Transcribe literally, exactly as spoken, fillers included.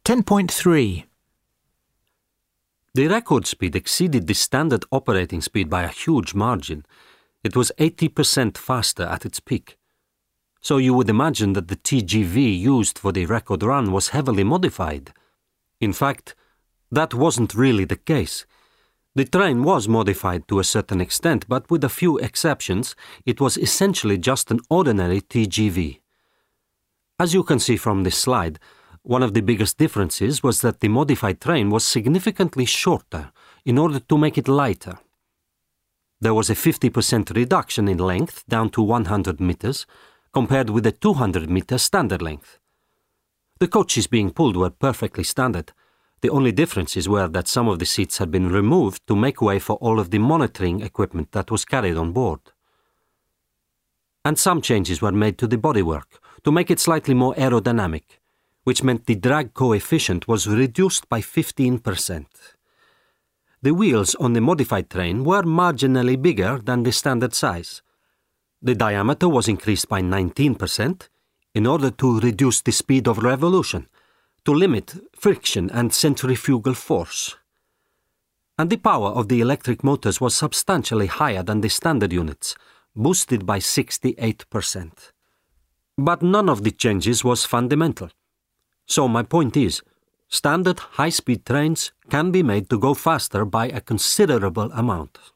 ten point three. The record speed exceeded the standard operating speed by a huge margin. It was eighty percent faster at its peak. So you would imagine that the T G V used for the record run was heavily modified. In fact, that wasn't really the case. The train was modified to a certain extent, but with a few exceptions, it was essentially just an ordinary T G V. As you can see from this slide, one of the biggest differences was that the modified train was significantly shorter in order to make it lighter. There was a fifty percent reduction in length down to one hundred meters, compared with the two hundred meter standard length. The coaches being pulled were perfectly standard. The only differences were that some of the seats had been removed to make way for all of the monitoring equipment that was carried on board. And some changes were made to the bodywork to make it slightly more aerodynamic, which meant the drag coefficient was reduced by fifteen percent. The wheels on the modified train were marginally bigger than the standard size. The diameter was increased by nineteen percent in order to reduce the speed of revolution, to limit friction and centrifugal force. And the power of the electric motors was substantially higher than the standard units, boosted by sixty-eight percent. But none of the changes was fundamental. So my point is, standard high-speed trains can be made to go faster by a considerable amount.